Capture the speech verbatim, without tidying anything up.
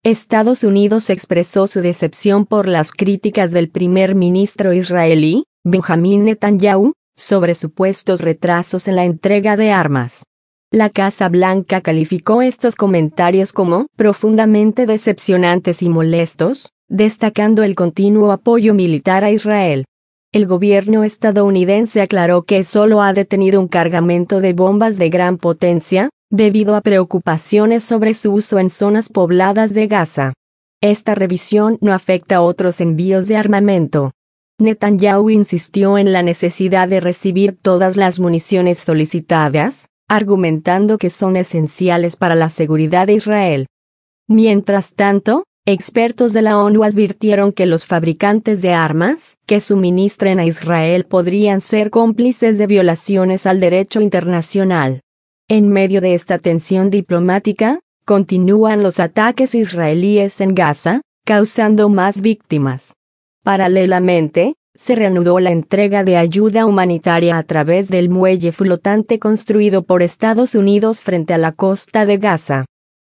Estados Unidos expresó su decepción por las críticas del primer ministro israelí, Benjamin Netanyahu, sobre supuestos retrasos en la entrega de armas. La Casa Blanca calificó estos comentarios como profundamente decepcionantes y molestos, destacando el continuo apoyo militar a Israel. El gobierno estadounidense aclaró que solo ha detenido un cargamento de bombas de gran potencia, debido a preocupaciones sobre su uso en zonas pobladas de Gaza. Esta revisión no afecta a otros envíos de armamento. Netanyahu insistió en la necesidad de recibir todas las municiones solicitadas, argumentando que son esenciales para la seguridad de Israel. Mientras tanto, expertos de la ONU advirtieron que los fabricantes de armas que suministren a Israel podrían ser cómplices de violaciones al derecho internacional. En medio de esta tensión diplomática, continúan los ataques israelíes en Gaza, causando más víctimas. Paralelamente, se reanudó la entrega de ayuda humanitaria a través del muelle flotante construido por Estados Unidos frente a la costa de Gaza.